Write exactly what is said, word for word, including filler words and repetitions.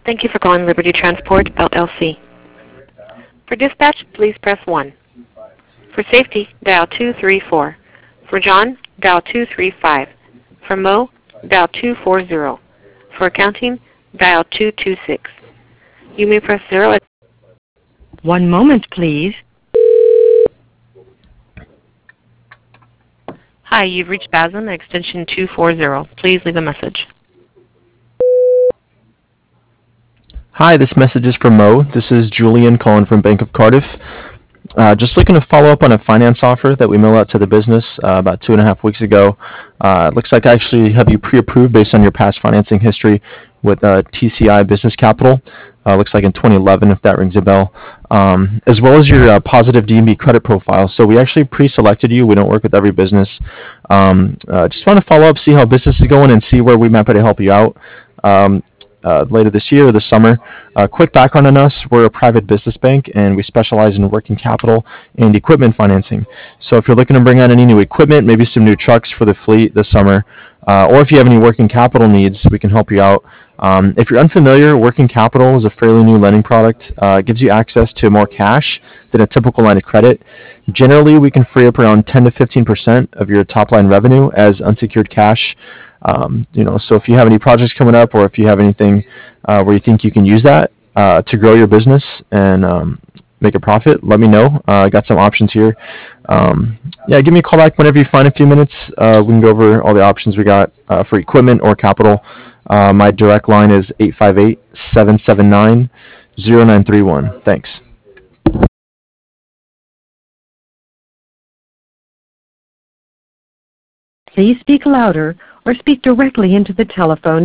Thank you for calling Liberty Transport, L L C. For dispatch, please press one. For safety, dial two three four. For John, dial two three five. For Mo, dial two four zero. For accounting, dial two two six. You may press zero at... One moment, please. Hi, you've reached B A S M, extension two four zero. Please leave a message. Hi, this message is from Mo. This is Julian calling from Bank of Cardiff. Uh, just looking to follow up on a finance offer that we mailed out to the business uh, about two and a half weeks ago. Uh, it looks like I actually have you pre-approved based on your past financing history with uh, T C I Business Capital. Uh, looks like in twenty eleven, if that rings a bell, um, as well as your uh, positive D M B credit profile. So we actually pre-selected you. We don't work with every business. Um, uh, just want to follow up, see how business is going, and see where we might be able to help you out. Um, Uh, later this year or this summer. Uh, quick background on us, we're a private business bank and we specialize in working capital and equipment financing. So if you're looking to bring on any new equipment, maybe some new trucks for the fleet this summer, uh, or if you have any working capital needs, we can help you out. Um, if you're unfamiliar, working capital is a fairly new lending product. Uh, it gives you access to more cash than a typical line of credit. Generally, we can free up around ten to fifteen percent of your top line revenue as unsecured cash. Um, you know, so if you have any projects coming up, or if you have anything uh, where you think you can use that uh, to grow your business and um, make a profit, let me know. Uh, I got some options here. Um, yeah, give me a call back whenever you find a few minutes. Uh, we can go over all the options we got uh, for equipment or capital. Uh, my direct line is eight five eight, seven seven nine, zero nine three one. Thanks. Please speak louder or speak directly into the telephone.